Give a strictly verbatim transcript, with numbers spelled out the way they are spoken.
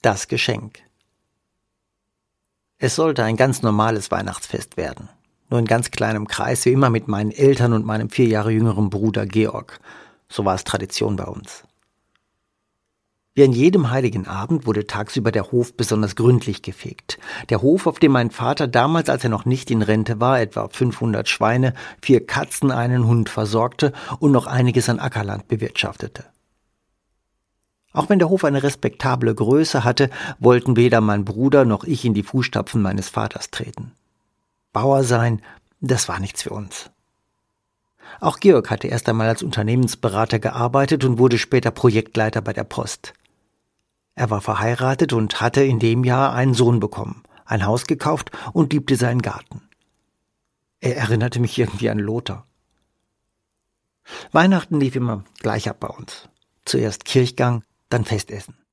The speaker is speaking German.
das Geschenk. Es sollte ein ganz normales Weihnachtsfest werden. Nur in ganz kleinem Kreis, wie immer mit meinen Eltern und meinem vier Jahre jüngeren Bruder Georg. So war es Tradition bei uns. Wie an jedem heiligen Abend wurde tagsüber der Hof besonders gründlich gefegt. Der Hof, auf dem mein Vater damals, als er noch nicht in Rente war, etwa fünfhundert Schweine, vier Katzen, einen Hund versorgte und noch einiges an Ackerland bewirtschaftete. Auch wenn der Hof eine respektable Größe hatte, wollten weder mein Bruder noch ich in die Fußstapfen meines Vaters treten. Bauer sein, das war nichts für uns. Auch Georg hatte erst einmal als Unternehmensberater gearbeitet und wurde später Projektleiter bei der Post. Er war verheiratet und hatte in dem Jahr einen Sohn bekommen, ein Haus gekauft und liebte seinen Garten. Er erinnerte mich irgendwie an Lothar. Weihnachten lief immer gleich ab bei uns. Zuerst Kirchgang, dann Festessen.